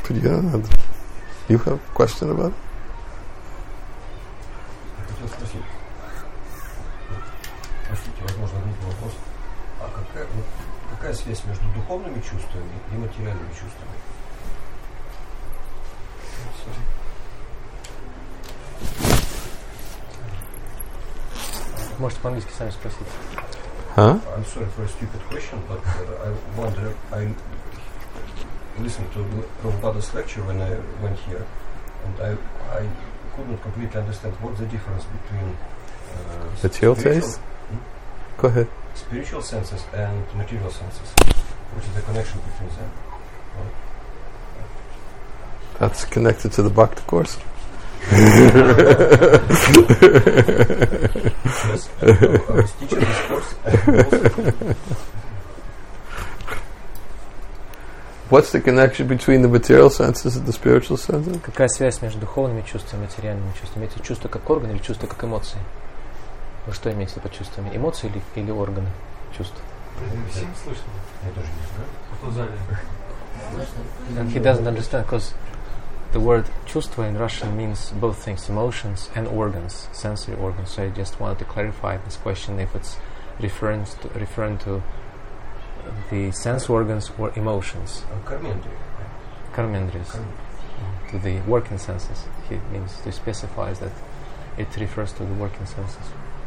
You have a question about it? Хотел спросить, простите, возможно, глупый вопрос, а какая связь между духовными чувствами и материальными чувствами? Можете по-английски сами спросить. Huh? I'm sorry for a stupid question, but I wonder, I listened to Prabhupada's lecture when I went here, and I couldn't completely understand what's the difference between Material taste? Go ahead. Spiritual senses and material senses. What is the connection between them? That's connected to the Bhakti course. Yes, I was teaching this course. What's the connection between the material senses and the spiritual senses? Какая связь между духовными чувствами и материальными чувствами? Эти чувства как органы или чувства как эмоции? Вы что имеете под чувствами? Эмоции или органы чувств? Всем слышно? Я тоже не знаю. Кто в зале? And he doesn't understand because the word чувство in Russian means both things, emotions and organs, sensory organs. So I just wanted to clarify this question if it's referring to the sense organs or emotions. Karmendriyas. To the working senses. He means to specify that it refers to the working senses.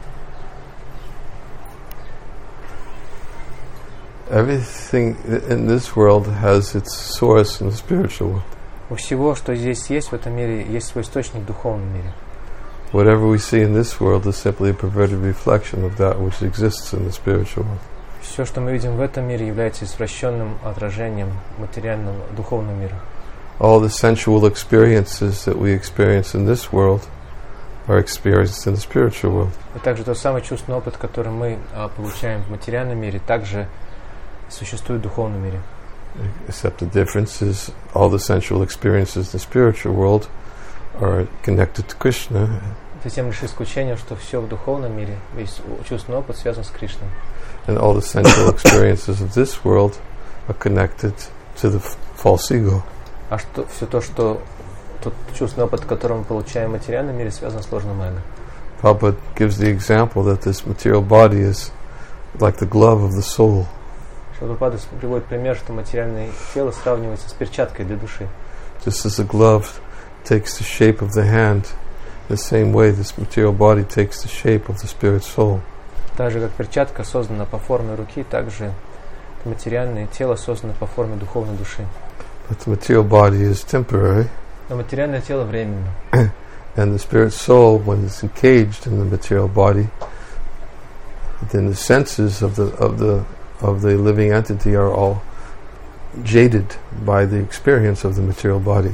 Everything in this world has its source in the spiritual world. У всего, что здесь есть в этом мире, есть свой источник в духовном мире. Whatever we see in this world is simply a perverted reflection of that which exists in the spiritual world. Все, что мы видим в этом мире, является извращенным отражением материального духовного мира. All the sensual experiences that we experience in this world are experienced in the spiritual world. И также тот самый чувственный опыт, который мы получаем в материальном мире, также существует в духовном мире. Except the difference is all the sensual experiences in the spiritual world are connected to Krishna. Это тем лишь исключением, что все в духовном мире, весь чувственный опыт связан с Кришной. And all the sensual experiences of this world are connected to the false ego. А что все то, что тот чувственный опыт, который мы получаем в материальном мире, связан с ложным эго. Prabhupada gives the example that this material body is like the glove of the soul. Прабхупада приводит пример, что материальное тело сравнивается с перчаткой для души. Just as a glove takes the shape of the hand, the same way this material body takes the shape of the spirit soul. Так же, как перчатка создана по форме руки, так же материальное тело создано по форме духовной души. But the material body is temporary. Но материальное тело временно. And the spirit soul, when it's engaged in the material body, then the senses of the living entity are all jaded by the experience of the material body.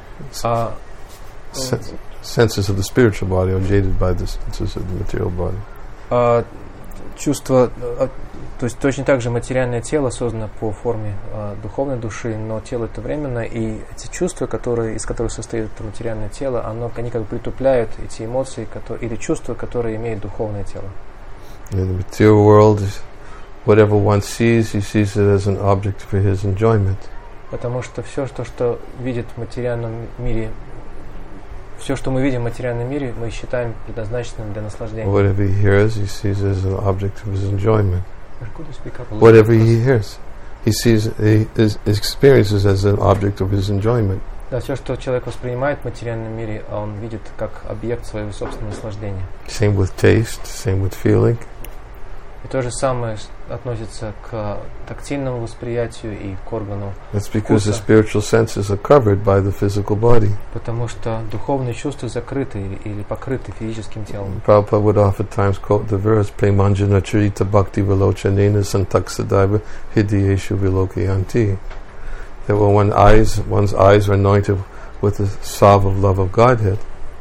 Senses of the spiritual body are jaded by the senses of the material body. Чувство, то есть точно так же материальное тело создано по форме духовной души, но тело это временно, и эти чувства, из которых состоит это материальное тело, они как бы притупляют эти эмоции или чувства, которые имеет духовное тело. In the material world, whatever one sees, he sees it as an object for his enjoyment. Потому что все, что видит в материальном мире, все, что мы видим в материальном мире, мы считаем предназначенным для наслаждения. Whatever he hears, he sees as an object of his enjoyment. Whatever he hears, he sees his experiences as an object of his enjoyment. Да, все, что человек воспринимает в материальном мире, он видит как объект своего собственного наслаждения. Same with taste, same with feeling. И то же самое относится к тактильному восприятию и к органу That's because the вкуса. spiritual senses are covered by the physical body. Потому что духовные чувства закрыты или покрыты физическим телом. Prabhupada would oftentimes quote the verse Premanjana Charita Bhakti Vilochanena Santaksadaiva Hidiyeshu Vilokayanti. That when one's eyes are anointed with the salve of love of Godhead,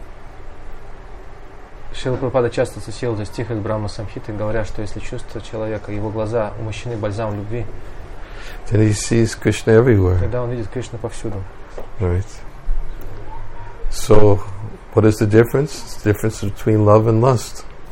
Шрила Прабхупада часто цитировал за стих из Брахма Самхиты, говоря, что если чувства человека, его глаза умощены бальзамом любви, then he sees Krishna everywhere. тогда он видит Кришну повсюду. Right. So, what is the difference? It's the difference between love and lust.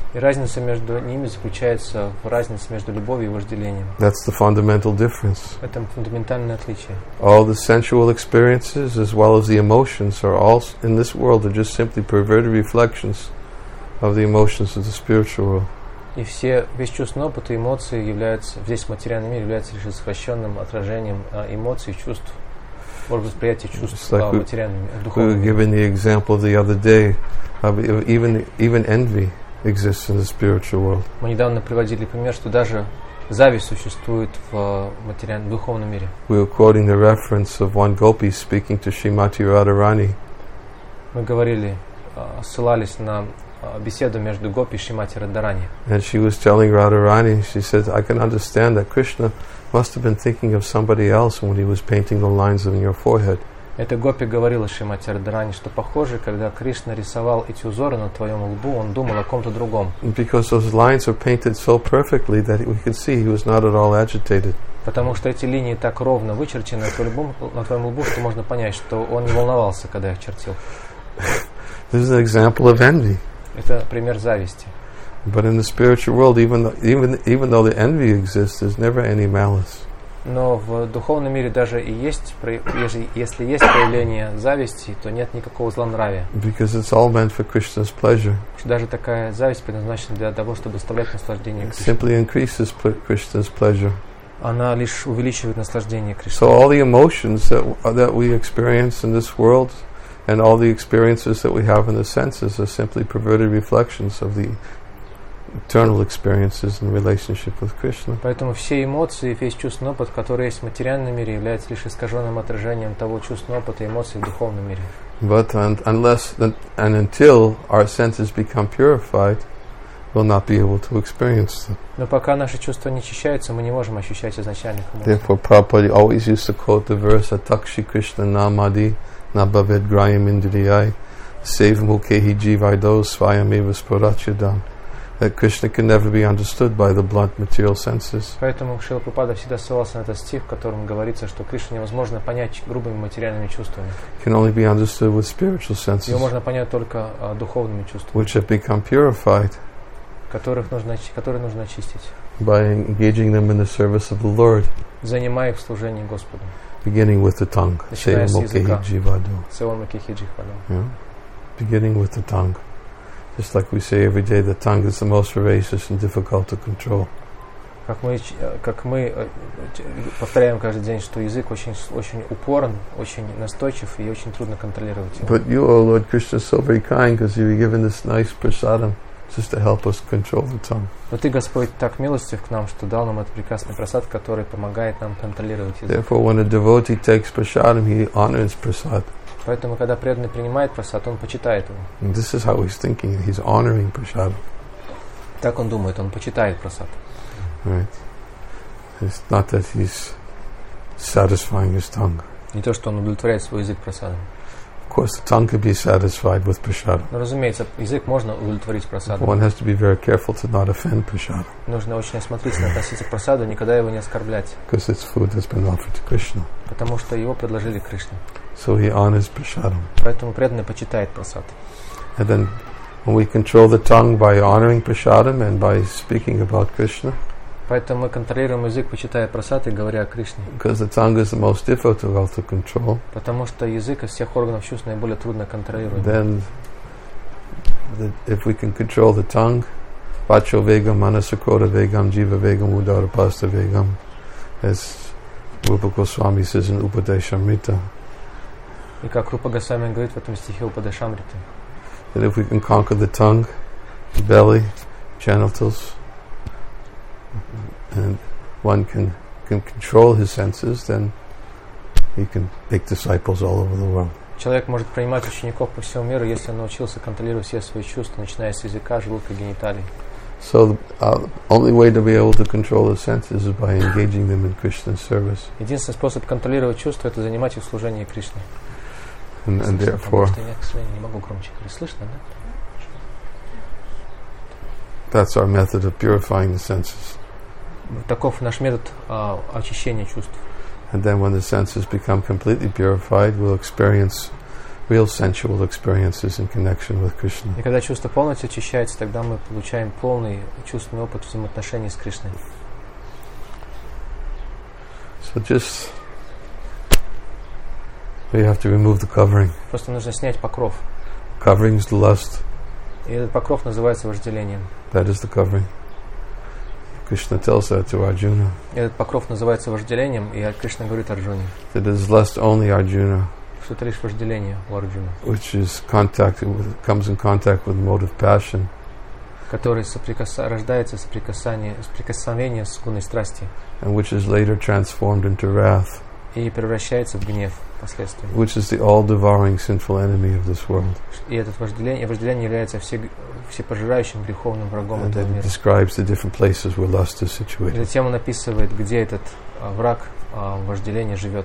И разница между ними заключается в разнице между любовью и вожделением. That's the fundamental difference. Это фундаментальное отличие. All the sensual experiences as well as the emotions are all in this world are just simply perverted reflections of the emotions of the spiritual world. И весь чувственный опыт и эмоции являются, здесь в материальном мире, являются лишь извращенным отражением эмоций, чувств, восприятия чувств материальными, духовными. We were given the example the other day of even envy exists in the spiritual world. Мы недавно приводили пример, что даже зависть существует в духовном мире. We were quoting the reference of one gopi speaking to Srimati Radharani. Мы говорили, ссылались на беседу между Гопи и Шримати Радхарани. And she was telling Radharani, she said, I can understand that Krishna must have been thinking of somebody else when he was painting the lines on your forehead. Эта Гопи говорила Шримати Радхарани, что похоже, когда Кришна рисовал эти узоры на твоем лбу, он думал о ком-то другом. Because those lines are painted so perfectly that we could see he was not at all agitated. Потому что эти линии так ровно вычерчены на твоем лбу, что можно понять, что он не волновался, когда их чертил. This is an example of envy. Это пример зависти. But in the spiritual world, even though the envy exists, there's never any malice. Но в духовном мире даже и есть, если есть проявление зависти, то нет никакого злонравия. Because it's all meant for Krishna's pleasure. Даже такая зависть предназначена для того, чтобы доставлять наслаждение It Кришне. simply increases Krishna's pleasure. Она лишь увеличивает наслаждение Кришны. So all the emotions that we experience in this world and all the experiences that we have in the senses are simply perverted reflections of the eternal experiences in relationship with Krishna. Поэтому все эмоции, весь чувственный опыт, который есть в материальном мире, является лишь искаженным отражением того чувственного опыта и эмоций в духовном мире. But until our senses become purified, we'll not be able to experience them. Но пока наши чувства не очищаются, мы не можем ощущать изначальных эмоций. Therefore, Prabhupada always used to quote the verse Atakshi Krishna Namadi Nabhaved Grayam Indriyai Save Mukhehi Jivaido Swayameva Sporachidam. That Krishna can never be understood by the blunt material senses. Поэтому Шрила Прабхупада всегда ссылался на этот стих, в котором говорится, что Кришну невозможно понять грубыми материальными чувствами. Can only be understood with spiritual senses. Его можно понять только духовными чувствами, which have become purified, которые нужно очистить, by engaging them in the service of the Lord, занимая их в служении Господу. Beginning with the tongue. Начиная с языка. Yeah. Beginning with the tongue. Just like we say every day, the tongue is the most voracious and difficult to control. Как мы повторяем каждый день, что язык очень упорен, очень настойчив и очень трудно контролировать его. But you, O Lord Krishna, so very kind because you were given this nice prasadam just to help us control the tongue. Но Ты, Господь, так милостив к нам, что дал нам этот прекрасный прасад, который помогает нам контролировать язык. Therefore, when a devotee takes prasadam, he honors prasad. Поэтому, когда преданный принимает прасад, он почитает его. And this is how he's thinking. He's honoring prasadam. Так он думает, он почитает прасад. Right. It's not that he's satisfying his tongue. Не то, что он удовлетворяет свой язык прасадом. Of course, the tongue could be satisfied with prasadam. Но, разумеется, язык можно удовлетворить прасадом. One has to be very careful to not offend prasadam. Нужно очень осмотрительно относиться к прасаду, никогда его не оскорблять. Because it's food that's been offered to Krishna. Потому что его предложили Кришне. So he honors prasadam. Поэтому преданный почитает прасад. And then when we control the tongue by honoring prasadam and by speaking about Krishna, поэтому мы контролируем язык, почитая прасад и говоря о Кришне. Because the tongue is the most difficult to control. Потому что язык из всех органов чувств наиболее трудно контролировать. Then, if we can control the tongue, vacho vegam, manasakota vegam, jiva vegam, udarapasta vegam, as Rupa Goswami says in Upadeshamrita. И как Рупа Госвами говорит в этом стихе Упадешамриты. That if we can conquer the tongue, the belly, genitals, and one can control his senses, then he can make disciples all over the world. Человек может принимать учеников по всему миру, если он научился контролировать все свои чувства, начиная с языка, желудка, гениталий. So the only way to be able to control the senses is by engaging them in Krishna's service. Единственный способ контролировать чувства — это занимать их в служении Кришне. And therefore, я, к сожалению, не могу громче говорить. Слышно, да? That's our method of purifying the senses. Таков наш метод очищения чувств. And then when the senses become completely purified, we'll experience real sensual experiences in connection with Krishna. И когда чувство полностью очищается, тогда мы получаем полный чувственный опыт взаимоотношений с Кришной. So just we have to remove the covering. Просто нужно снять покров. Covering is the lust. И этот покров называется вожделением. That is the covering. Krishna tells that to Arjuna. Этот покров называется вожделением, и Кришна говорит Арджуне, That it is lust only, Arjuna, что это лишь вожделение у Арджуны, which is comes in contact with motive passion. который рождается соприкосновение с гунной страсти And which is later transformed into wrath, и превращается в гнев впоследствии. which is the all-devouring sinful enemy of this world. И это вожделение является всепожирающим греховным врагом And этого then it мира. describes the different places where lust is И situated. затем он описывает, где этот враг вожделения живет.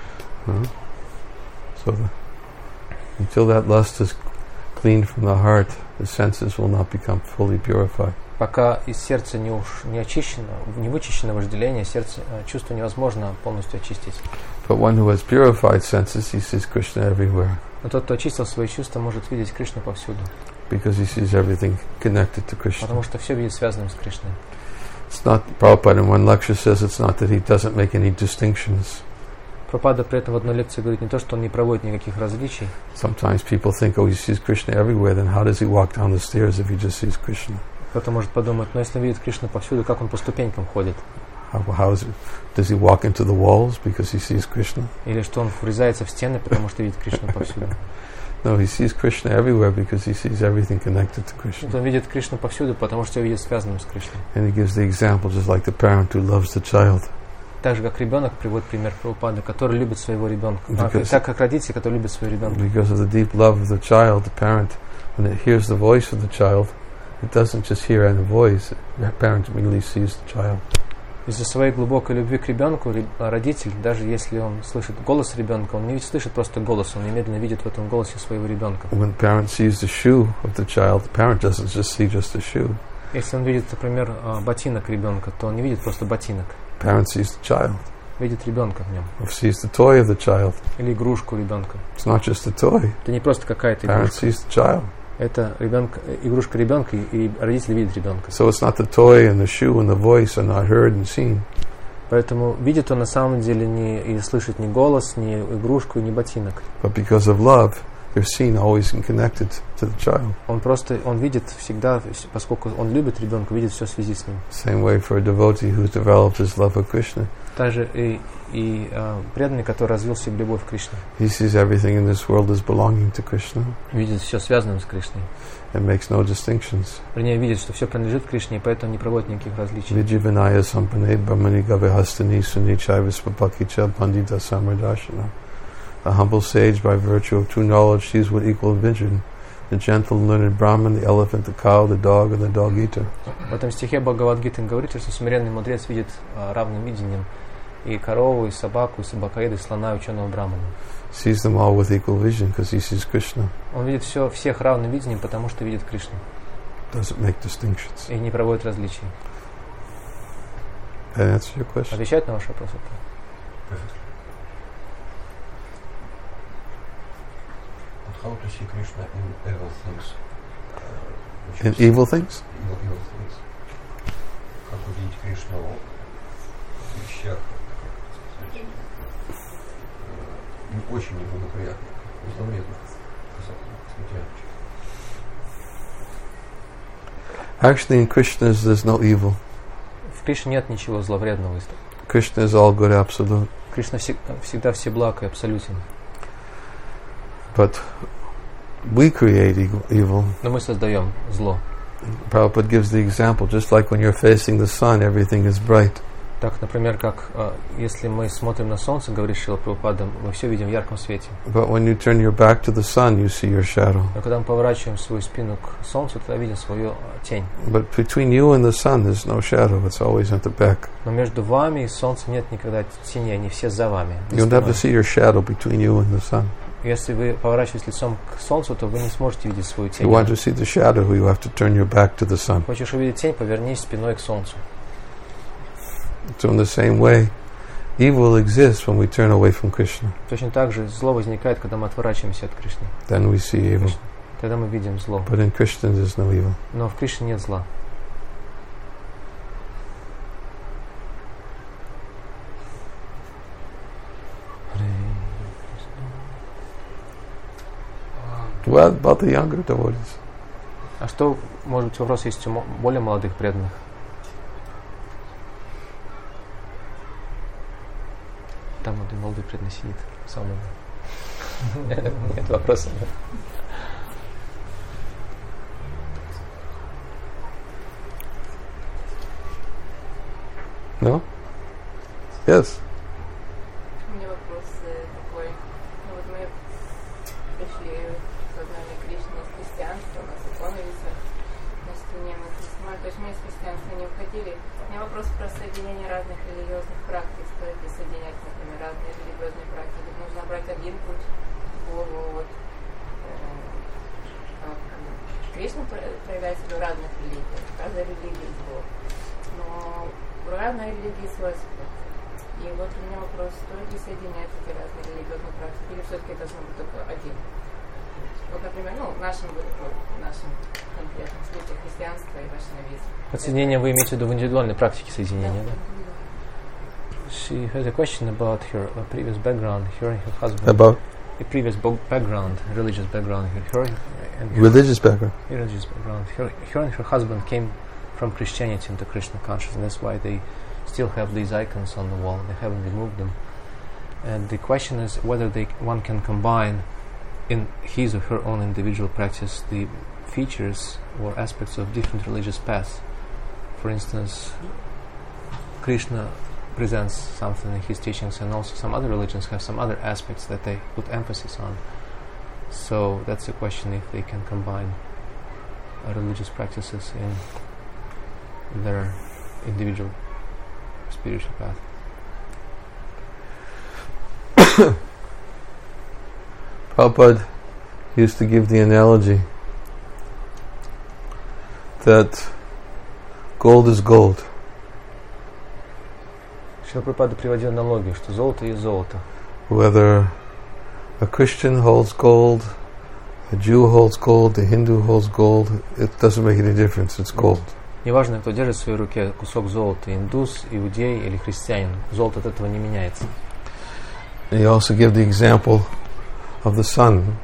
So until that lust is cleaned from the heart, the senses will not become fully purified. Пока из сердца не очищено, не вычищено вожделение, чувство невозможно полностью очистить. But one who has purified senses, he sees Krishna everywhere, Но тот, кто очистил свои чувства, может видеть Кришну повсюду, because he sees everything connected to Krishna. потому что все видит связанным с Кришной. It's not, Prabhupada in one lecture says it's not that he doesn't make any distinctions. Прабхупада при этом в одной лекции говорит не то, что он не проводит никаких различий. Sometimes people think, oh, he sees Krishna everywhere, then how does he walk down the stairs if he just sees Krishna? Кто-то может подумать, но если он видит Кришну повсюду, как он по ступенькам ходит? Does he walk into the walls because he sees Krishna? Или что он врезается в стены, потому что видит Кришну повсюду? No, he sees Krishna everywhere because he sees everything connected to Krishna. Он видит Кришну повсюду, потому что видит связанным с Кришной. And he gives the example just like the parent who loves the child. Так же, как ребенок, приводит пример Прабхупады, который любит своего ребенка. Because- Так как родители, которые любят своего ребенка. Because of the deep love of the child, the parent, when it hears the voice of the child, it doesn't just hear any voice, the parent immediately sees the child. Из-за своей глубокой любви к ребенку, родитель, даже если он слышит голос ребенка, он не слышит просто голос, он немедленно видит в этом голосе своего ребенка. When the parent sees the shoe of the child, the parent doesn't just see just the shoe. Если он видит, например, ботинок ребенка, то он не видит просто ботинок, The parent sees the child, видит ребенка в нем. or sees the toy of the child. Или игрушку ребенка. It's not just a toy. Это не просто какая-то The parent игрушка. sees the child. Это игрушка ребенка, и родители видят ребенка. So it's not the toy and the shoe and the voice are not heard and seen. Поэтому видит он на самом деле и слышит ни голос, ни игрушку, ни ботинок. But because of love, they're seen always and connected to the child. Он видит всегда, поскольку он любит ребенка, видит все в связи с ним. Same way for a devotee who's developed his love of Krishna. Также и преданный, который развил в себе любовь к Кришне, He sees everything in this world as belonging to Krishna видит все связанным с Кришной. and makes no distinctions. Вернее, видит, что все принадлежит Кришне, и поэтому не проводит никаких различий. Vijivanaya sampane brahmani gavihastani sunichai visvapakicha pandita samradashana. A humble sage by virtue of true knowledge sees with equal vision the gentle learned Brahman, the elephant, the cow, the dog, and the dog eater. В этом стихе Бхагавад-гиты говорится, что смиренный мудрец видит равным видением и корову, и собаку, и собакоеда, и слона, и ученого брамана. Sees them all with equal vision because he sees Krishna. Он видит всех равным видением, потому что видит Кришну, Doesn't make distinctions. и не проводит различий. That answer your question? Отвечать на ваш вопрос? How to see Krishna in evil things? In evil things? Evil things. Как увидеть Кришну в вещах, очень неблагоприятных, зловредных, смотрящих. Actually, in Krishna there's no evil. В Кришне нет ничего зловредного. Krishna is all good, absolute. Кришна всегда всеблаг и абсолютен. But we create evil. Но мы создаем зло. Prabhupada gives the example, just like when you're facing the sun, everything is bright. Так, например, как если мы смотрим на солнце, говорит Шрила Прабхупада, мы все видим в ярком свете. But when you turn your back to the sun, you see your shadow. Но когда мы поворачиваем свою спину к солнцу, тогда видим свою тень. But between you and the sun, there's no shadow. It's always at the back. Но между вами и солнцем нет никогда тени, они все за вами. You'll never see your shadow between you and the sun. Если вы поворачиваетесь лицом к солнцу, то вы не сможете видеть свою If тень. you want to see the shadow, you have to turn your back to the sun. Хочешь увидеть тень, повернись спиной к солнцу. So in the same way, evil exists when we turn away from Krishna. Точно так же зло возникает, когда мы отворачиваемся от Кришны. Then we see evil. Тогда мы видим зло. But in Krishna there's no evil. Но в Кришне нет зла. What about the younger devotees? А что, может быть, вопрос есть у более молодых преданных? Там один молодой преданный сидит. Сам нет вопроса. No? Yes. У меня вопрос такой. Ну вот мы пришли в сознание Кришны из христианства, у нас икона висит на стене, мы снимаем. То есть мы из христианства не уходили. У меня вопрос про соединение разных религиозных практик. Стоит ли соединять, например, разные религиозные практики? Нужно брать один путь к Богу. Вот, Кришна проявляется в разных религиях. В каждой религии есть Бог. Но в разной религии свой аспект. И вот у меня вопрос, стоит ли соединять эти разные религиозные практики, или все-таки должно быть только один? Вот, например, в нашем конкретном случае христианство и вайшнавизм. Под соединением вы имеете в виду в индивидуальной практике соединения, да? She has a question about her previous background, her and her husband. About? A previous background, religious background. Religious background. Religious background. Her and her husband came from Christianity into Krishna consciousness. That's why they still have these icons on the wall. They haven't removed them. And the question is whether one can combine in his or her own individual practice the features or aspects of different religious paths. For instance, Krishna presents something in his teachings, and also some other religions have some other aspects that they put emphasis on. So that's the question, if they can combine religious practices in their individual spiritual path. Prabhupada used to give the analogy that gold is gold. Шрила Прабхупада приводил аналогию, что золото есть золото. Whether a Christian holds gold, a Jew holds gold, a Hindu holds gold, it doesn't make any difference, it's gold. Неважно, кто держит в своей руке кусок золота, индус, иудей или христианин, золото от этого не меняется. And he also gave the example of the sun.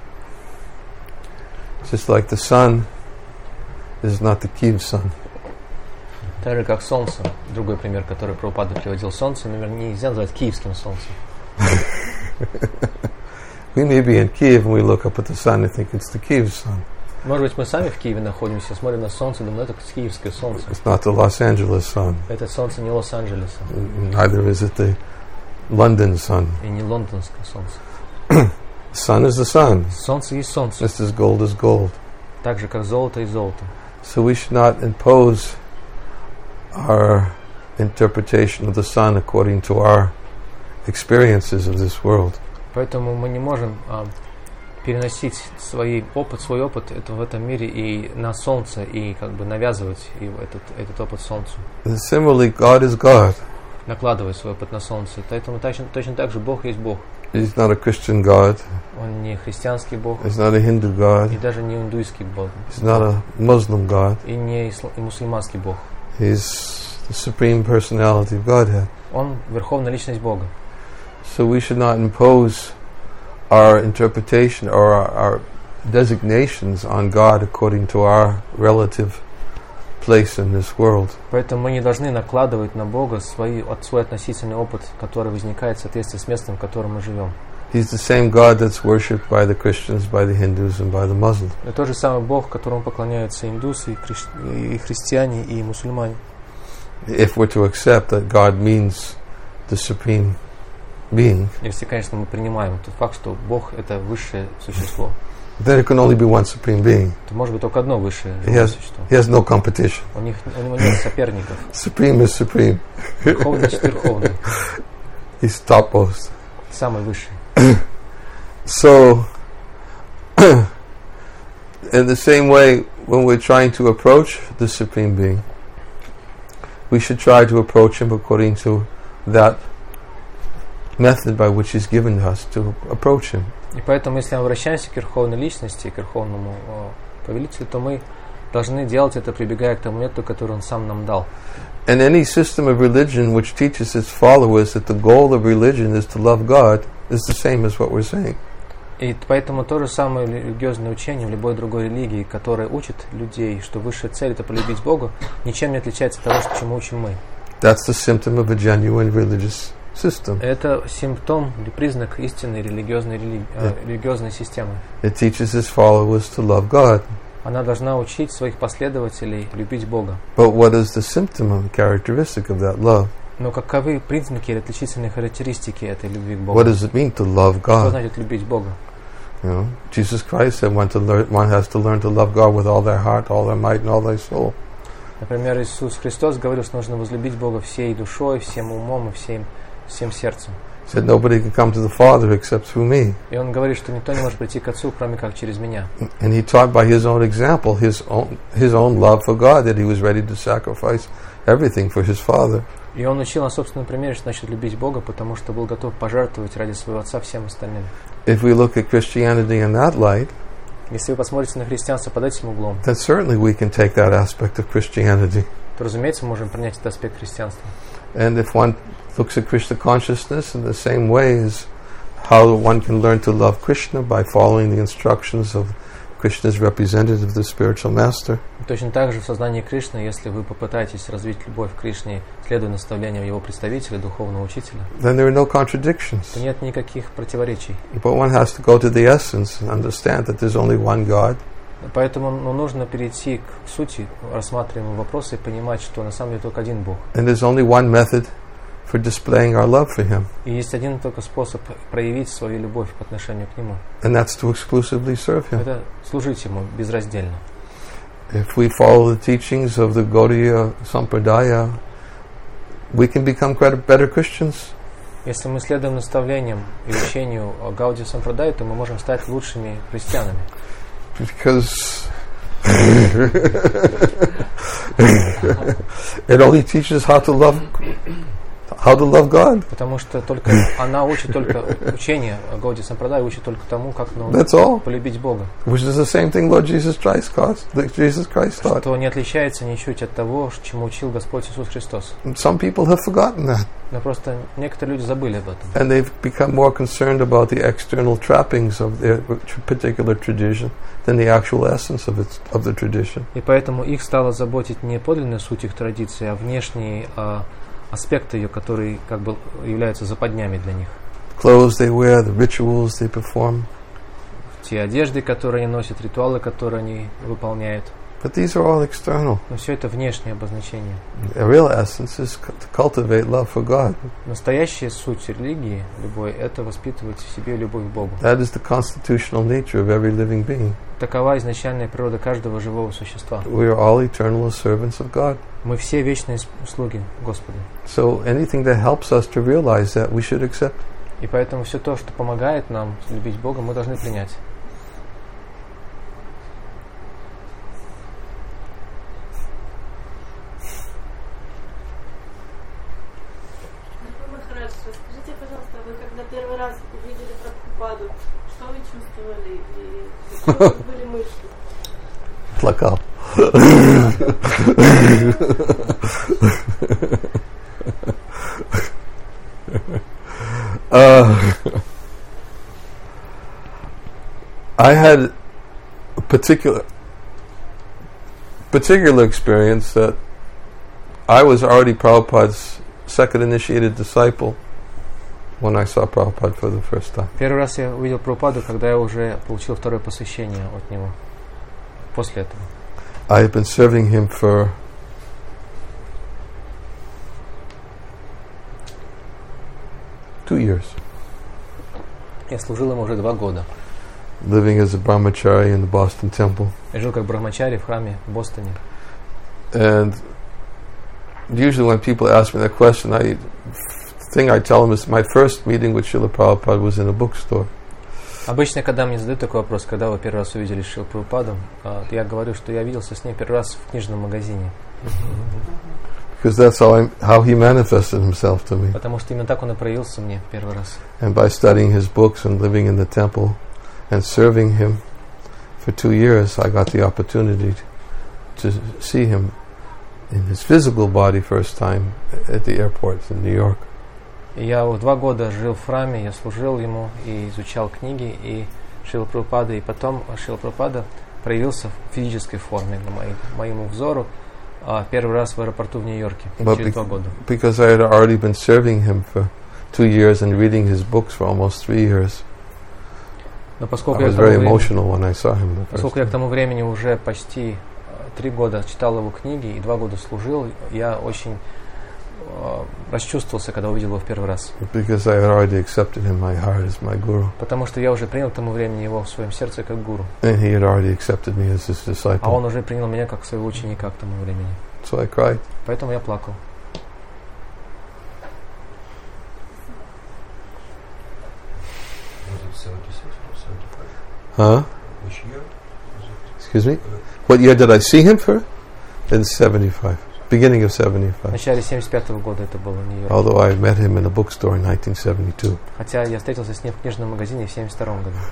Just like the sun is not the Kiev sun. Так же, как солнце. Другой пример, который Прабхупада приводил. Солнце, наверное, нельзя назвать киевским солнцем. We may be in Kiev and we look up at the sun and think it's the Kiev sun. Может быть, мы сами в Киеве находимся, смотрим на солнце, думаем, это киевское солнце. It's not the Los Angeles sun. Это солнце не Лос-Анджелеса. Neither is it the London sun. И не лондонское солнце. The sun is the sun. Солнце есть солнце. Just as gold is gold. Так же, как золото есть золото. So we should not impose our interpretation of the sun according to our experiences of this world. Поэтому мы не можем переносить свой опыт это в этом мире и на солнце, и как бы навязывать этот опыт солнцу. And similarly, God is God. Накладывать свой опыт на солнце. Поэтому точно так же Бог есть Бог. He's not a Christian God. Он не христианский Бог. He's not a Hindu God. И даже не индуйский Бог. He's not a Muslim God. И не мусульманский Бог. He's the supreme personality of Godhead. Он верховная личность Бога. So we should not impose our interpretation or our designations on God according to our relative place in this world. Поэтому мы не должны накладывать на Бога свой относительный опыт, который возникает в соответствии с местом, в котором мы живем. He's the same God that's worshipped by the Christians, by the Hindus, and by the Muslims. Это тот же самый Бог, которому поклоняются индусы, и христиане, и мусульмане. If we're to accept that God means the supreme being, если, конечно, мы принимаем тот факт, что Бог — это высшее существо, then it can only be one supreme being. то может быть только одно высшее существо. He has no competition. У него нет соперников. Supreme is supreme. Верховный значит верховный. He's topmost. Самый высший. So, in the same way, when we're trying to approach the Supreme Being, we should try to approach Him according to that method by which He's given us to approach Him. И поэтому, если мы обращаемся к верховной личности, к верховному повелителю, то мы должны делать это, прибегая к тому методу, который Он сам нам дал. And any system of religion which teaches its followers that the goal of religion is to love God is the same as what we're saying. И поэтому то же самое религиозное учение в любой другой религии, которое учит людей, что высшая цель — это полюбить Бога, ничем не отличается от того, чему учим мы. That's the symptom of a genuine religious system. Это симптом или признак истинной религиозной системы. It teaches its followers to love God. Она должна учить своих последователей любить Бога. But what is the symptom of the characteristic of that love? Но каковы признаки или отличительные характеристики этой любви к Богу? What does it mean to love Что God? значит любить Бога? You know, Jesus Christ said one has to learn to love God with all their heart, all their might, and all their soul. Например, Иисус Христос говорил, что нужно возлюбить Бога всей душой, всем умом и всем сердцем. He said nobody can come to the Father except through me. И Он говорит, что никто не может прийти к Отцу, кроме как через меня. And He taught by His own example, His own love for God, that He was ready to sacrifice everything for His Father. И Он учил на собственном примере, что значит любить Бога, потому что был готов пожертвовать ради своего Отца всем остальным. If we look at Christianity in that light, Если вы посмотрите на христианство под этим углом, then certainly we can take that aspect of Christianity. то, разумеется, мы можем принять этот аспект христианства. And if one looks at Krishna consciousness in the same way as how one can learn to love Krishna by following the instructions of Krishna's representative, the spiritual master. Точно так же в сознании Кришны, если вы попытаетесь развить любовь к Кришне, следуя наставлениям его представителя, духовного учителя, Then there are no contradictions. то нет никаких противоречий. But one has to go to the essence and understand that there's only one God. Поэтому нужно перейти к сути рассматриваемого вопроса и понимать, что на самом деле только один Бог. And there's only one method for displaying our love for Him. И есть один только способ проявить свою любовь по отношению к Нему. And that's to exclusively serve Him. Это служить Ему безраздельно. If we follow the teachings of the Gaudiya Sampradaya, we can become better Christians. Если мы следуем наставлениям и учению Гаудия Сампрадай, то мы можем стать лучшими христианами. Because it only teaches how to love God. Потому что только она учит только учение Гаудия Сампрадай учит только тому, как That's all. полюбить Бога. Which is the same thing Lord Jesus Christ taught. Что не отличается ничуть от того, чему учил Господь Иисус Христос. And some people have forgotten that. Но просто некоторые люди забыли об этом. And they've become more concerned about the external trappings of their particular tradition than the actual essence of the tradition. И поэтому их стало заботить не подлинная суть их традиции, а внешние аспекты ее, которые как бы являются западнями для них. Clothes they wear, the rituals they perform. Те одежды, которые они носят, ритуалы, которые они выполняют. But these are all external. Но все это внешнее обозначение. The real essence is to cultivate love for God. Настоящая суть религии, любой, это воспитывать в себе любовь к Богу. That is the constitutional nature of every living being. Такова изначальная природа каждого живого существа. We are all eternal servants of God. Мы все вечные слуги Господа. So anything that helps us to realize that, we should accept. И поэтому все то, что помогает нам любить Бога, мы должны принять. Расскажите, пожалуйста, вы когда первый раз увидели Прабхупаду, что вы чувствовали и какие у вас были мысли? Плакал. I had a particular experience that I was already Prabhupada's second initiated disciple when I saw Prabhupada for the first time. Первый раз я увидел Прабхупаду, когда я уже получил второе посвящение от него. После этого. I had been serving him for two years. Я служил ему уже 2 года. Living as a brahmachari in the Boston Temple. Я жил как брахмачари в храме в Бостоне. And usually when people ask me that question, the thing I tell them is my first meeting with Srila Prabhupada was in a bookstore. Обычно, когда мне задают такой вопрос, когда вы первый раз увидели Шрилу Прабхупаду, я говорю, что я виделся с ней первый раз в книжном магазине. Because that's how he manifested himself to me. Потому что именно так он и проявился мне в первый раз. And by studying his books and living in the temple and serving him for 2 years, I got the opportunity to see him in his physical body first time at the airport in New York. И я 2 года жил в храме, я служил ему и изучал книги и Шрила Прабхупады, и потом Шрила Прабхупада проявился в физической форме на моему взору первый раз в аэропорту в Нью-Йорке через 2 года. Because I had already been serving him for 2 years and reading his books for almost 3 years. Но поскольку I was very emotional when I saw him the first поскольку я к time. тому времени уже почти 3 года читал его книги и 2 года служил, я очень расчувствовался, когда увидел его в первый раз. Because I had already accepted him in my heart as my guru. Потому что я уже принял к тому времени его в своем сердце как гуру. And he had already accepted me as his disciple. А он уже принял меня как своего ученика к тому времени. So I cried. Поэтому я плакал. Was it 76 or 75? Huh? Which year was it? Excuse me? What year did I see him for? In 75. Beginning of 75. В начале 75-го года это было в Нью-Йорке. Although I met him in a bookstore in 1972. Хотя я встретился с ним в книжном магазине в 72-м году.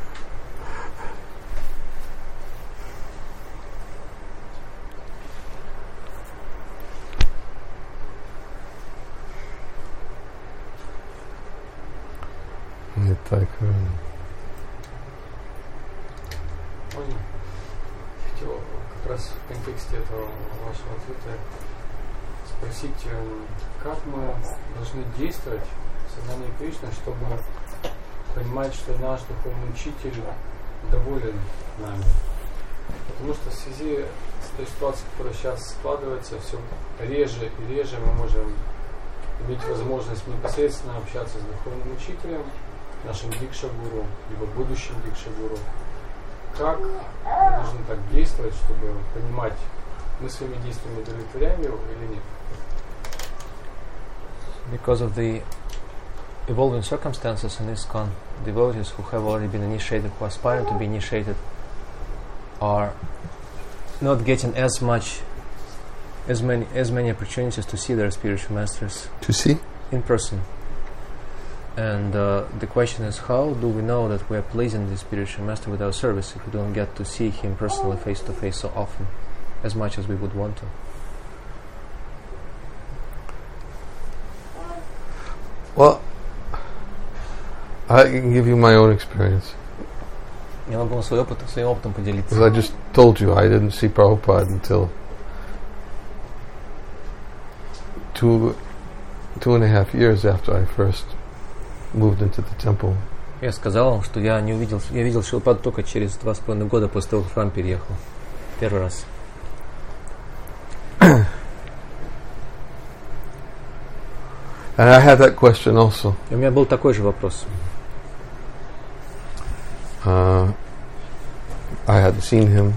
Хотел как раз в контексте этого вашего ответа спросить, как мы должны действовать в сознании Кришны, чтобы понимать, что наш духовный учитель доволен нами. Потому что в связи с той ситуацией, которая сейчас складывается, все реже и реже мы можем иметь возможность непосредственно общаться с духовным учителем, нашим дикша-гуру, либо будущим дикша-гуру. Как мы должны так действовать, чтобы понимать, мы своими действиями удовлетворяем его или нет? Because of the evolving circumstances in ISKCON, devotees who have already been initiated, who aspire to be initiated, are not getting as many opportunities to see their spiritual masters. To see? In person. And the question is, how do we know that we are pleasing the spiritual master with our service if we don't get to see him personally, face to face, so often, as much as we would want to? Well, I can give you my own experience. Я могу своим опытом поделиться. As I just told you, I didn't see Prabhupada until 2.5 years after I first moved into the temple. Я сказал вам, что я видел Шрилападу только через 2,5 года после того, как в храм переехал. Первый раз. And I had that question also. И у меня был такой же вопрос. I hadn't seen him,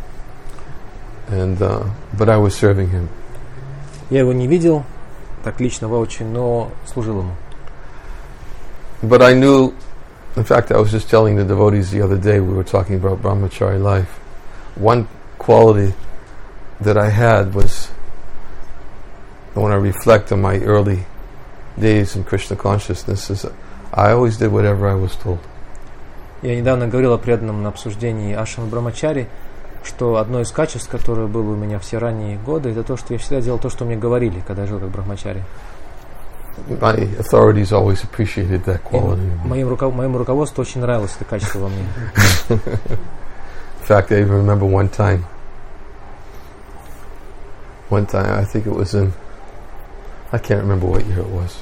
but I was serving him. Я его не видел, так лично воочию, но служил ему. But I knew, in fact, I was just telling the devotees the other day, we were talking about brahmachari life. One quality that I had was, when I reflect on my early days in Krishna consciousness, is I always did whatever I was told. Я недавно говорил о преданном на обсуждении Ашрама Брамачари, что одно из качеств, которое было у меня все ранние годы, это то, что я всегда делал то, что мне говорили, когда я жил как Брахмачари. My authorities always appreciated that quality. Моему руководству очень нравилось это качество во мне. In fact, I even remember one time, I think it was I can't remember what year it was.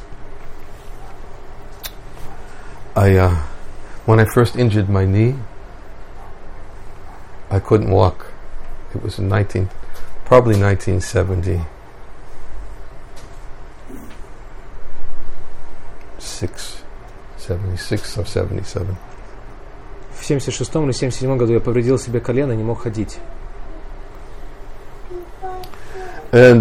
When I first injured my knee, I couldn't walk. It was in probably 1970. 76 or 77. В 76-м или 77-м году я повредил себе колено и не мог ходить. And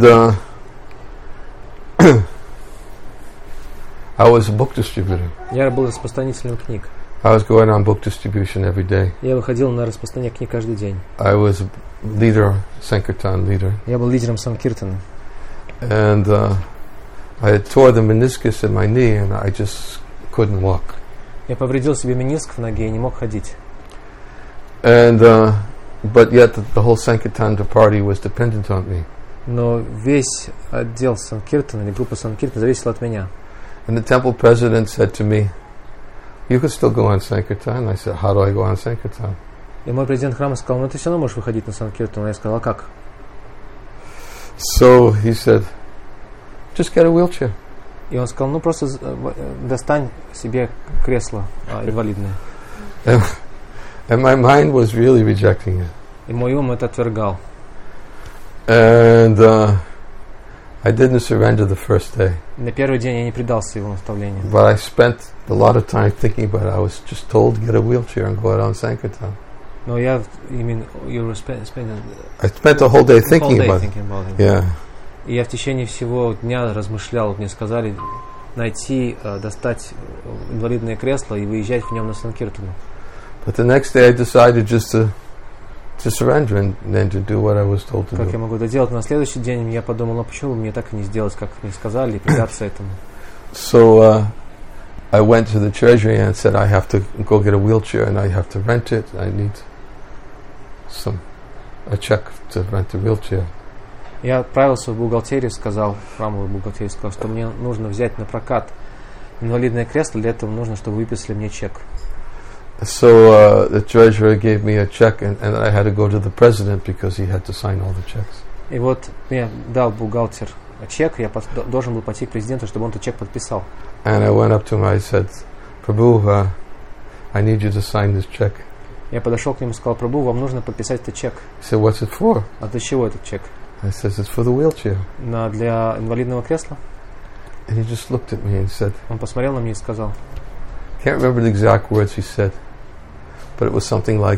I was a book distributor. Я был распространителем книг. I was going on book distribution every day. Я выходил на распространение книг каждый день. I was leader, Sankirtan leader. Я был лидером Санкиртана. And I had tore the meniscus in my knee, and I just couldn't walk. Я повредил себе мениск в ноге и не мог ходить. And but yet the whole Sankirtan party was dependent on me. Но весь отдел Санкиртана или группа Санкиртана зависела от меня. And the temple president said to me, "You could still go on Sankirtan." I said, "How do I go on Sankirtan?" И мой президент храма сказал: ну ты все равно можешь выходить на Санкиртан. Я сказал: а как? So he said, "Just get a wheelchair." И он сказал: ну просто достань себе кресло инвалидное. And my mind was really rejecting it. И мой ум это отвергал. And I didn't surrender the first day. На первый день я не предался его наставлению. But I spent a lot of time thinking about it. I was just told to get a wheelchair and go out on Sankirtan. Но я, you were spending I spent the whole day thinking about it. Yeah. И я в течение всего дня размышлял. Мне сказали найти, достать инвалидное кресло и выезжать в нем на Санкиртану. But the next day I decided just to surrender and then to do what I was told to Как do. я могу это делать? На следующий день я подумал: ну почему бы мне так и не сделать, как мне сказали, и предаться этому. So I went to the treasury and said, I have to go get a wheelchair and I have to rent it. I need a check to rent a wheelchair. Я отправился в бухгалтерию, сказал, храмовую бухгалтерию, сказал, что мне нужно взять на прокат инвалидное кресло, для этого нужно, чтобы выписали мне чек. So the treasurer gave me a check and I had to go to the president because he had to sign all the checks. И вот мне дал бухгалтер чек, я должен был пойти к президенту, чтобы он этот чек подписал. And I went up to him, I said, Prabhu, I need you to sign this check. Я подошел к нему и сказал: Прабху, вам нужно подписать этот чек. He said, what's it for? А для чего этот чек? I said, it's for the wheelchair. Для инвалидного кресла? And he just looked at me and said, Он посмотрел на меня и сказал, can't remember the exact words he said, but it was something like,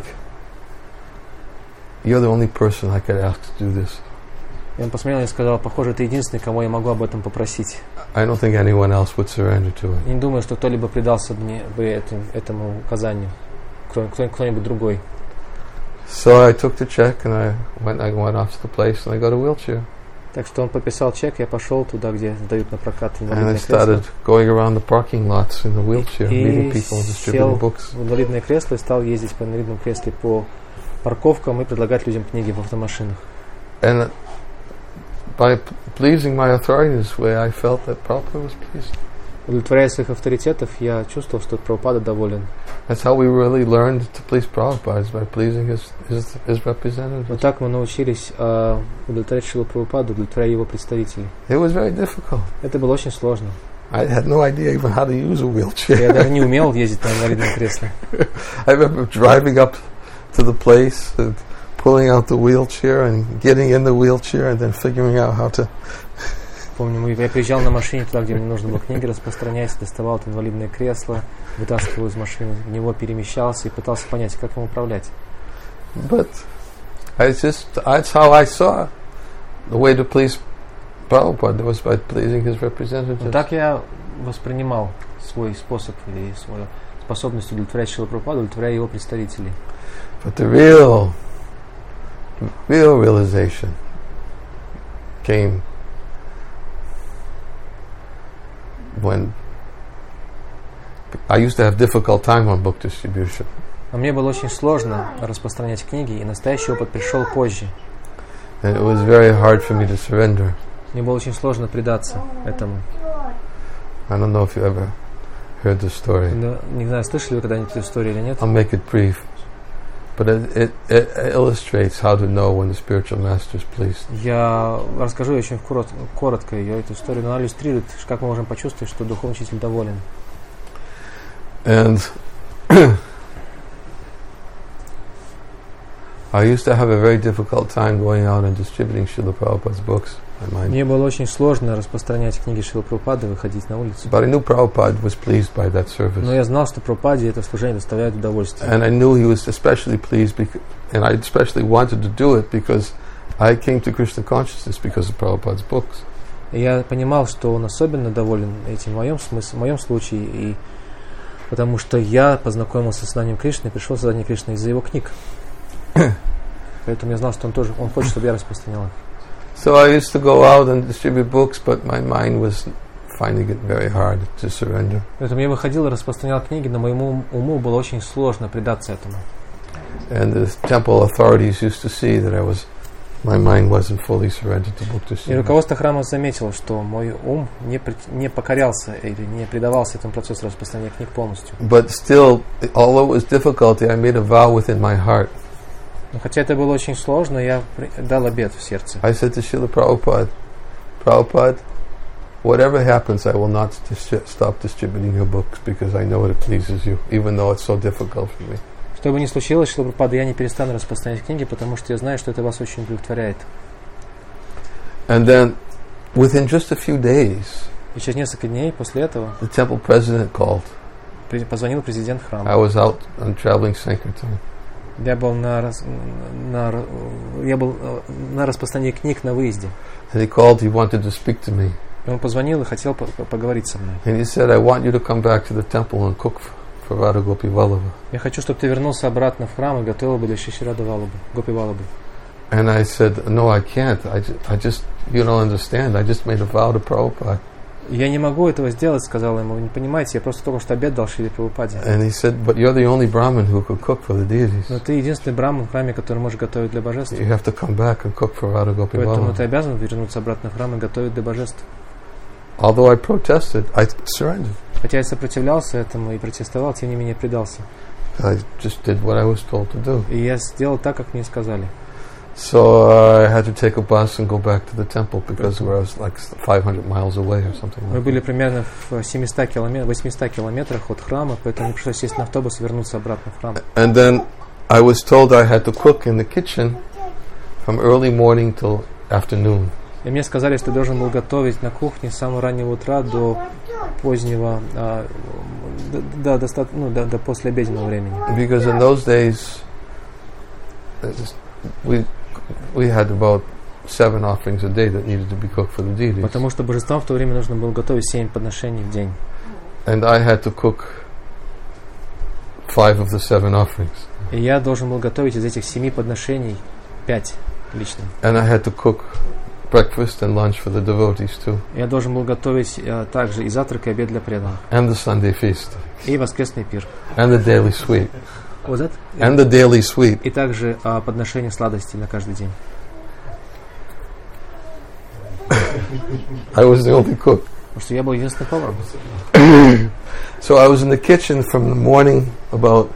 you're the only person I could ask to do this. И он посмотрел и сказал: похоже, ты единственный, кого я могу об этом попросить. I don't think anyone else would surrender to it. Не думаю, что кто-либо предался бы этому указанию, кто-нибудь другой. So I took the check and I went off to the place and I got a wheelchair. Так что он подписал чек, я пошел туда, где сдают на прокат And I инвалидное started кресло. going around the parking lots in the wheelchair, meeting И people and distributing сел books. в инвалидное кресло и стал ездить по инвалидному кресле по парковкам и предлагать людям книги в автомашинах. And by pleasing my authority in this way, I felt that Prabhupada was pleased. Удовлетворяя своих авторитетов, я чувствовал, что Прабхупада доволен. That's how we really learned to please Prabhupada, is by pleasing his representatives. Вот так мы научились удовлетворять Шрилу Прабхупаду, удовлетворяя его представителей. It was very difficult. Это было очень сложно. I had no idea even how to use a Я wheelchair. даже не умел ездить на инвалидном кресле. I remember driving up to the place and pulling out the wheelchair and getting in the wheelchair and then figuring out how to... Помню, я приезжал на машине туда, где мне нужно было книги распространять, доставал это инвалидное кресло, вытаскивал из машины, в него перемещался и пытался понять, как им управлять. But that's how I saw the way to please Prabhupada was by pleasing his representatives. Но так я воспринимал свой способ или свою способность удовлетворять Шрилу Прабхупаду, удовлетворяя его представителей. But the real realization came when I used to have difficult time on book distribution. А мне было очень сложно распространять книги, и настоящий опыт пришел позже. And it was very hard for me to surrender. Мне было очень сложно предаться этому. I don't know if you ever heard the story. Но, не знаю, слышали вы когда-нибудь эту историю или нет? I'll make it brief. But it illustrates how to know when the spiritual master is pleased. Я расскажу очень коротко ее, эту историю, но она иллюстрирует, как мы можем почувствовать, что духовный учитель доволен. And I used to have a very difficult time going out and distributing Srila Prabhupada's books. Мне было очень сложно распространять книги Шрилы Прабхупады, выходить на улицу. But I knew Prabhupada was pleased by that service. Но я знал, что Прабхупаде это служение доставляет удовольствие. And I knew he was especially pleased, and I especially wanted to do it because I came to Krishna consciousness because of Prabhupada's books. И я понимал, что он особенно доволен этим в моем случае, и потому что я познакомился с сознанием Кришны и пришел в сознание Кришны из-за его книг. Поэтому я знал, что он хочет, чтобы я распространял их. So I used to go out and distribute books, but my mind was finding it very hard to surrender. Поэтому я выходил и распространял книги, но моему уму было очень сложно предаться этому. And the temple authorities used to see that my mind wasn't fully surrendered to book И distribution. руководство храма заметило, что мой ум не покорялся или не предавался этому процессу распространения книг полностью. But still, although it was difficult, I made a vow within my heart. Но хотя это было очень сложно, я дал обет в сердце. I said to Srila Prabhupada, whatever happens, I will not stop distributing your books because I know it pleases you, even though it's so difficult for me. Что бы ни случилось, Шрила Прабхупада, я не перестану распространять книги, потому что я знаю, что это вас очень удовлетворяет. And then, within just a few days, И через несколько дней после этого the temple president called. позвонил президент I храма. was out on traveling Sankirtan. Я был на распространении книг на выезде. And he called, he wanted to speak to me. И он позвонил и хотел поговорить со мной. And he said, I want you to come back to the temple and cook for Radha Gopi Vallabha. Я хочу, чтобы ты вернулся обратно в храм и готовил бы для Шри Рады Гопи Валлабхи. And I said, no, I can't. I just, you don't understand. I just made a vow to Prabhupada. Я не могу этого сделать, сказал ему. Вы не понимаете, я просто только что обет дал Шри Прабхупаде. And he said, but you're the only Brahmin who could cook for the deities. Но ты единственный браман в храме, который может готовить для божеств. You have to come back and cook for Radha Gopi Поэтому ты Vallabha. обязан вернуться обратно в храм и готовить для божеств. Although I protested, I surrendered. Хотя я сопротивлялся этому и протестовал, тем не менее предался. I just did what I was told to do. И я сделал так, как мне сказали. So I had to take a bus and go back to the temple because I was like 500 miles away or something Мы like были that. примерно в 800 километрах от храма, поэтому мне пришлось сесть на автобус и вернуться обратно в храм. And then I was told I had to cook in the kitchen from early morning till afternoon. И мне сказали, что я должен был готовить на кухне с самого раннего утра до позднего, до послеобеденного времени. Because in those days, we had about 7 offerings a day that needed to be cooked for the deities. Потому что божествам в то время нужно было готовить 7 подношений в день. And I had to cook 5 of the 7 offerings. И я должен был готовить из этих 7 подношений 5 лично. And I had to cook breakfast and lunch for the devotees too. Я должен был готовить также и завтрак, и обед для преданных. And the Sunday feast. И воскресный пир. And the daily sweet. Вот это? And the daily sweet. И также подношение сладостей на каждый день. I was the only cook. Потому что я был единственным поваром. So I was in the kitchen from the morning about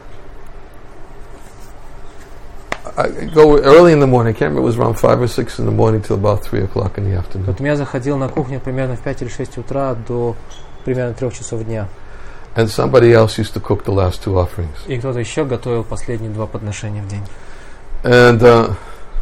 I go early in the morning. I can't remember, it was around 5 or 6 in the morning till about 3 o'clock in the afternoon. Поэтому я заходил на кухню примерно в 5 или 6 утра до примерно 3 часов дня. And somebody else used to cook the last 2 offerings. И кто-то еще готовил последние 2 подношения в день. And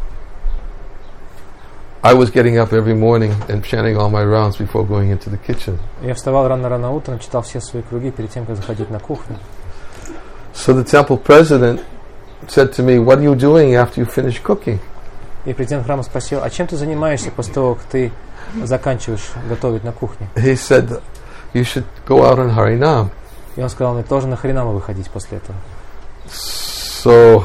I was getting up every morning and chanting all my rounds before going into the kitchen. Я вставал рано утром, читал все свои круги перед тем, как заходить на кухню. So the temple president said to me, what are you doing after you finish cooking? И президент храма спросил, а чем ты занимаешься после того, как ты заканчиваешь готовить на кухне? He said, you should go out on Harinam. И он сказал, мне тоже на Харинаму выходить после этого. So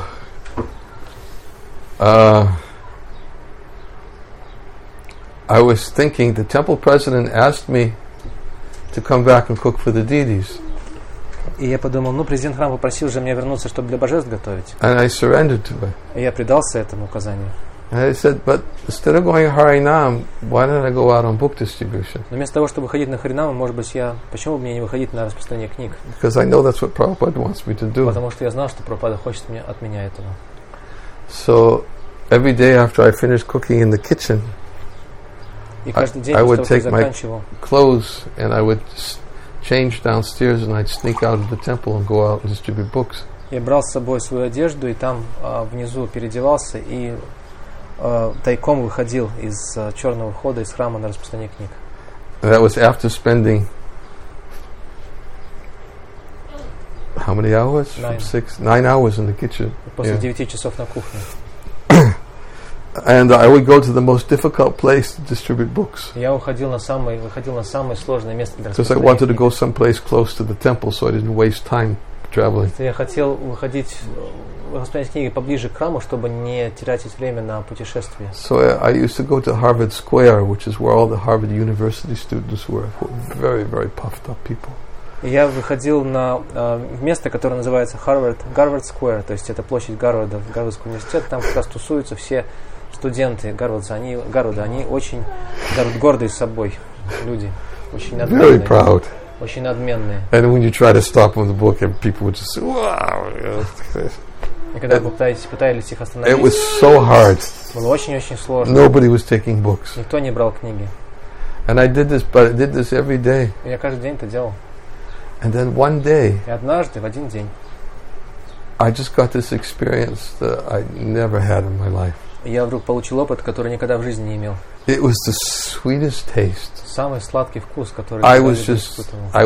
I was thinking, the temple president asked me to come back and cook for the deities. И я подумал, президент храма попросил же меня вернуться, чтобы для божеств готовить. And I surrendered to it. И я предался этому указанию. And I said, but instead of going Harinam, why don't I go out on book distribution? Но вместо того, чтобы ходить на Харинаму, может быть, почему бы мне не выходить на распространение книг? Because I know that's what Prabhupada wants me to do. Потому что я знал, что Прабхупада хочет от меня этого. So every day after I finished cooking in the kitchen, И каждый день, I после would того, как я take my заканчивал, clothes and I would change downstairs and I'd sneak out of the temple and go out and distribute books. я брал с собой свою одежду и там внизу переодевался и тайком выходил из черного входа из храма на распространение книг. And that was after spending how many hours? 9 hours in the kitchen. После 9 часов на кухне. And I would go to the most difficult place to distribute books. Я выходил на самое сложное место для Because I распространения wanted to go книг. someplace close to the temple so I didn't waste time traveling. Я хотел выходить воспринять книги поближе к храму, чтобы не тратить время на путешествия. So I used to go to Harvard Square, which is where all the Harvard University students were, very, very puffed up people. И я выходил в место, которое называется Гарвард Square, то есть это площадь Гарварда, Гарвардский университет, там как раз тусуются все студенты Гарварда, они очень гордые собой люди, очень надменные. Very proud. Очень надменные. And when you try to stop them with the book, and people would just say, wow. И когда вы пытались их остановить, It was so hard. было очень-очень сложно. Nobody was taking books. Никто не брал книги. And I did this, but I did this every day. И я каждый день это делал. And then one day, И однажды, в один день, I just got this experience that I never had in my life. я вдруг получил опыт, который никогда в жизни не имел. It was the sweetest taste. Самый сладкий вкус, который I я was когда-либо just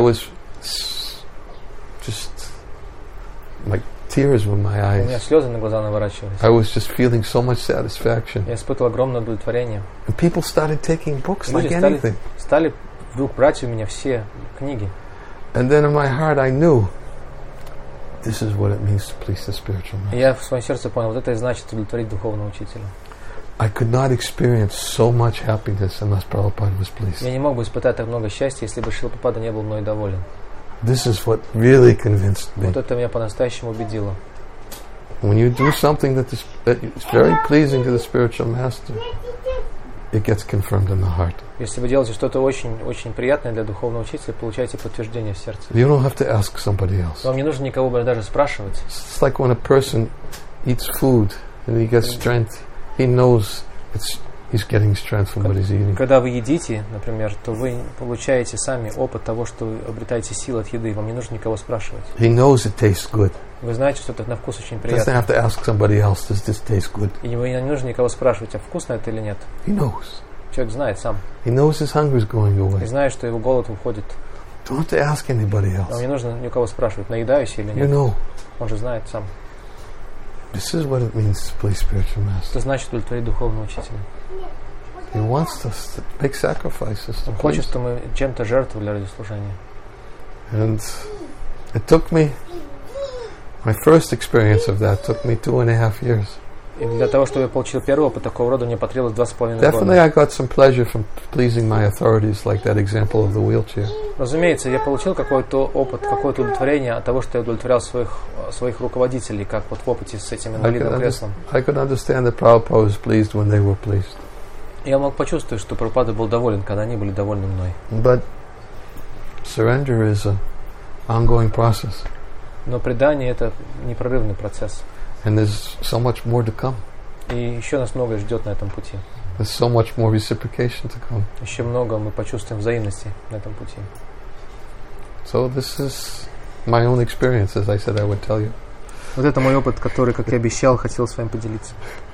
like tears in my У меня eyes. слезы на глаза наворачивались. I was just feeling so much satisfaction. Я испытывал огромное удовлетворение. And people started taking books И like люди anything. стали вдруг брать у меня все книги. And then in my heart I knew this is what it means to please the spiritual И man. я в своем сердце понял, вот это и значит удовлетворить духовного учителя. I could not experience so much happiness unless Prabhupada was pleased. Я не мог бы испытать так много счастья, если бы Шрила Прабхупада не был мной доволен. This is what really convinced me. Вот это меня по-настоящему убедило. When you do something that is very pleasing to the spiritual master, it gets confirmed in the heart. Если вы делаете что-то очень приятное для духовного учителя, получаете подтверждение в сердце. You don't have to ask somebody else. Вам не нужно никого даже спрашивать. It's like when a person eats food and he gets strength, he knows he's getting strength from what he's eating. Когда вы едите, например, то вы получаете сами опыт того, что вы обретаете силы от еды. Вам не нужно никого спрашивать. He knows it tastes good. Вы знаете, что это на вкус очень He doesn't приятно. have to ask somebody else, does this taste good? И вы не нужно никого спрашивать, а вкусно это или нет. He knows. Человек знает сам. He knows his hunger is going И away. знает, что его голод уходит. Don't have to ask anybody Вам else. не нужно никого спрашивать, наедаюсь или You нет. know. Он же знает сам. This is what it means to please spiritual master. Это значит удовлетворить духовного учителя. He wants us to make sacrifices to Он хочет, please. чтобы мы чем-то жертвовали ради служения. And it took me, my first experience of that took me 2.5 years. И для того, чтобы я получил первый опыт такого рода, мне потребовалось 2,5 Definitely года. I got some pleasure from pleasing my authorities, like that example of the wheelchair. Разумеется, я получил какой-то опыт, какое-то удовлетворение от того, что я удовлетворял своих руководителей, как вот в опыте с этим инвалидным креслом. I could understand that Prabhupada was pleased when they were pleased. Я мог почувствовать, что Прабхупада был доволен, когда они были довольны мной. But surrender is an ongoing process. Но предание — это непрерывный процесс. And there's so much more to come. И еще нас многое ждет на этом пути. There's so much more reciprocation to come. Еще много мы почувствуем взаимности на этом пути. So this is my own experience, as I said I would tell you. Вот это мой опыт, который, как я обещал, хотел с вами поделиться.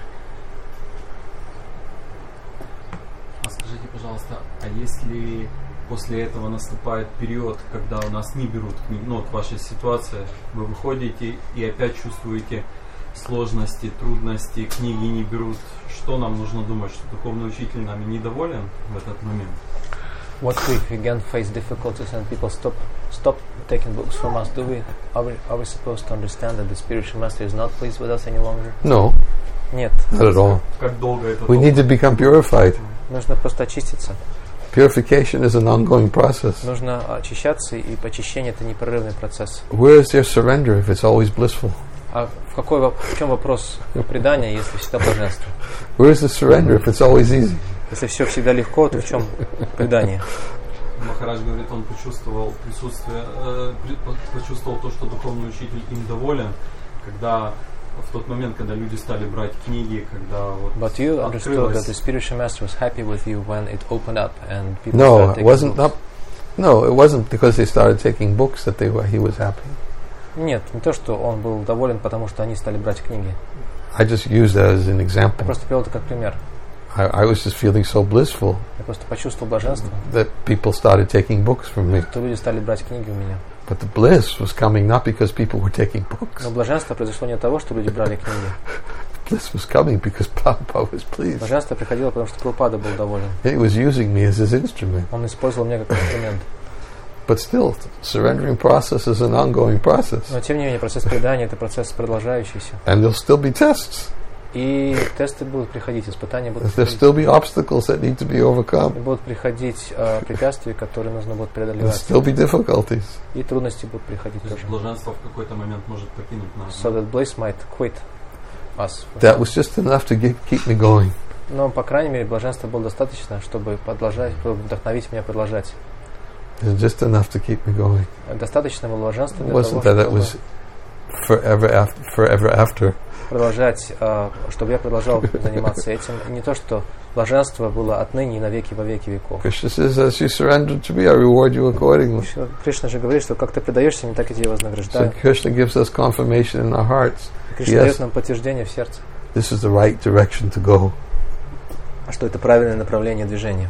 Скажите, пожалуйста, а если после этого наступает период, когда у нас не берут книги, ну вот ваша ситуация, вы выходите и опять чувствуете сложности, трудности, книги не берут, что нам нужно думать, что духовный учитель нами недоволен в этот момент? What if we again face difficulties and people stop taking books from us? Are we supposed to understand that the spiritual master is not pleased with us any longer? No, Нет. not at all. Как долго это? We need to become purified. Нужно просто очиститься. Purification is an ongoing process. Нужно очищаться, и очищение — это непрерывный процесс. Where is there surrender if it's always blissful? А в чем вопрос предания, если всегда блаженство? Where is the surrender if it's always easy? Если все всегда легко, то в чем предание? Махарадж говорит, он почувствовал присутствие, почувствовал то, что духовный учитель им доволен, когда в тот момент, когда люди стали брать книги, когда вот But you understood that the открылось. spiritual master was happy with you when it opened up and people No, started it taking wasn't books. up. No, it wasn't because they started taking books that he was happy. Нет, не то, что он был доволен, потому что они стали брать книги. I just used that as an Я example. просто привел это как пример. I was just feeling so blissful Я просто почувствовал блаженство, that people started taking books from me. что люди стали брать книги у меня. But the bliss was coming not because people were taking books. Но блаженство произошло не от того, что люди брали книги. Bliss was coming because Prabhupada was pleased. Блаженство приходило, потому что Прабхупада был доволен. He was using me as his instrument. Он использовал меня как инструмент. But still, surrendering process is an ongoing process. Но тем не менее, процесс предания — это процесс продолжающийся. And there'll still be tests. И тесты будут приходить, испытания будут There'll приходить. still be obstacles that need to be overcome. И будут приходить препятствия, которые нужно будет There'll преодолевать. still be difficulties. И трудности будут приходить То есть тоже. блаженство в какой-то момент может покинуть нас. So that bliss might quit us. That was just enough to keep me going. Но, по крайней мере, блаженства было достаточно, чтобы продолжать, чтобы вдохновить меня продолжать. It's just enough to keep me going. Достаточно было блаженства It для wasn't того, that it was forever after. продолжать, чтобы я продолжал заниматься этим. Не то, что блаженство было отныне и навеки во веки веков. Krishna says, as you surrender to me, I reward you accordingly. Кришна же говорит, что как ты предаешься, не так и тебе So вознаграждаю. Krishna gives us confirmation in our hearts. Кришна дает нам подтверждение в сердце, This is the right direction to go. что это правильное направление движения.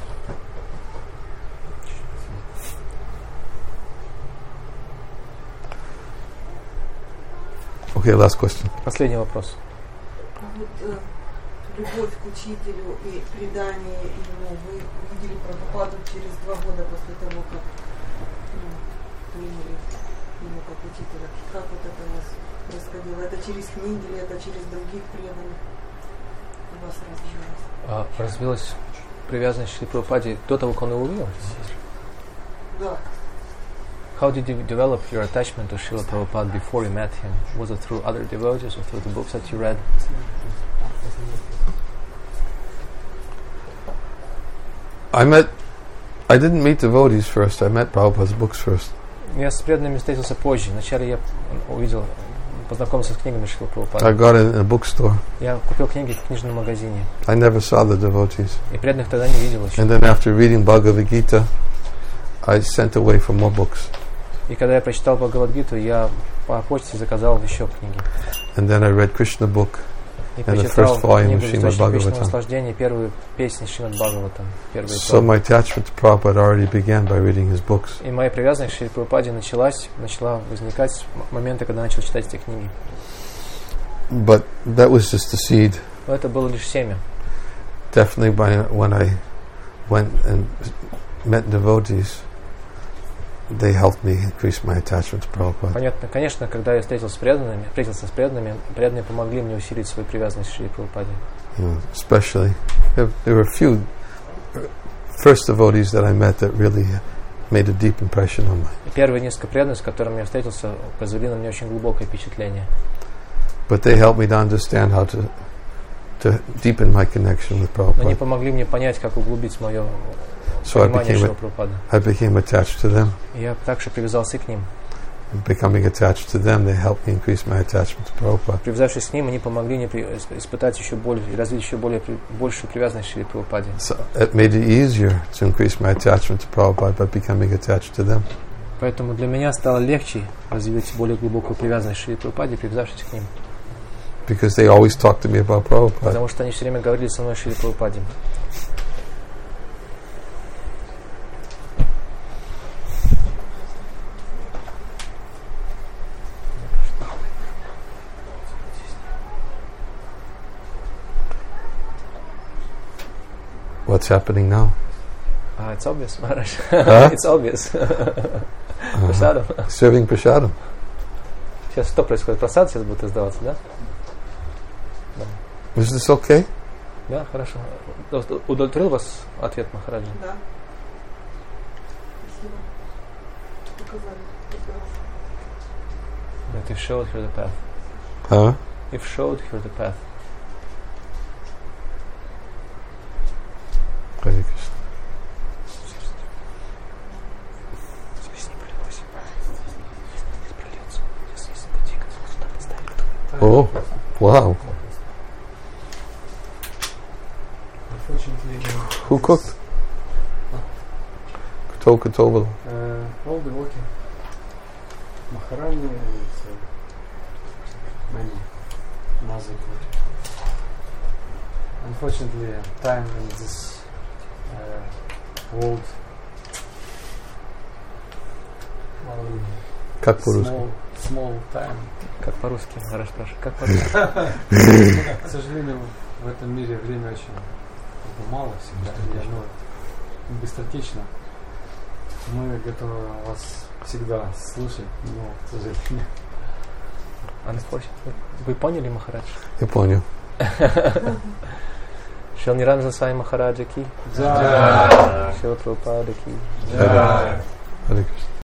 Okay, last question. Последний вопрос. А вот любовь к учителю и предание ему, вы увидели Прабхупаду через 2 года после того, как приняли его как учителя. Как вот это у вас происходило? Это через книги или это через других преданных у вас развилось? Развилась привязанность к Шри Прабхупаде до того, как он его увидел? Да. How did you develop your attachment to Srila Prabhupada before you met him? Was it through other devotees or through the books that you read? I didn't meet devotees first. I met Prabhupada's books first. Я с преданными встретился позже. Вначале я познакомился с книгами Шрила I Прабхупады. got it in a bookstore. Я купил книги в книжном магазине. I never saw the devotees. И преданных тогда не видел еще. And then after reading Bhagavad Gita, I sent away for more books. И когда я прочитал Бхагавад-гиту, я по почте заказал еще книги. And then I read Krishna book. И And the прочитал first volume of книгу Srimad «Источник вечного Bhagavatam». наслаждения», первую песню Шримад Бхагаватам, первые So тома. my attachment to Prabhupada already began by reading his books. И моя привязанность к Шри Прабхупаде начала возникать с момента, когда начал читать эти книги. But that was just the seed. Но это было лишь семя. Definitely when I went and met devotees, they helped me increase my attachment to Prabhupada. Понятно, конечно, когда я встретился с преданными, преданные помогли мне усилить свою привязанность к Шри Прабхупаде. Especially, there were a few first devotees that I met that really made a deep impression on me. И первые несколько преданных, с которыми я встретился, произвели на меня очень глубокое впечатление. But they helped me to understand how to deepen my connection with Но они Prabhupada. помогли мне понять, как углубить мое So I понимание Шрила Прабхупады. became attached to them. И я также привязался к ним. Becoming attached to them, they helped me increase my attachment to Prabhupada. Привязавшись к ним, они помогли мне испытать еще более, развить еще большую привязанность к Шри Прабхупаде. So it made it easier to increase my attachment to Prabhupada by becoming attached to them. Поэтому для меня стало легче развить более глубокую привязанность к Шри Прабхупаде, привязавшись к ним. Because they always talked to me about Prabhupada. Потому что они все время говорили со мной о Шри Прабхупаде. What's happening now? It's obvious, Maharaj. Huh? It's obvious. Прасадам. Serving prasadam. Сейчас что происходит? Прасад сейчас будет издаваться, да? Is this okay? Да, хорошо. Удовлетворил вас ответ Махараджа? Да. Спасибо. Показали. That you've showed her the path. Huh? You've showed her the path. Hare Krishna. Oh, wow. Unfortunately, Who cooked? Ktoval. all the working Maharani and many Mazi cooked. Unfortunately, time in this world Как по-русски? small time. Как по-русски? Махарадж спрашивает. Как по-русски? К сожалению, в этом мире время очень мало всегда, и оно быстротечно. Мы готовы вас всегда слушать, но, к сожалению. Unfortunately. Вы поняли, Махарадж? Я понял. Шрила Ниранджана Свами Махараджа ки. Да. Шрила Прабхупада ки. Hare Krishna.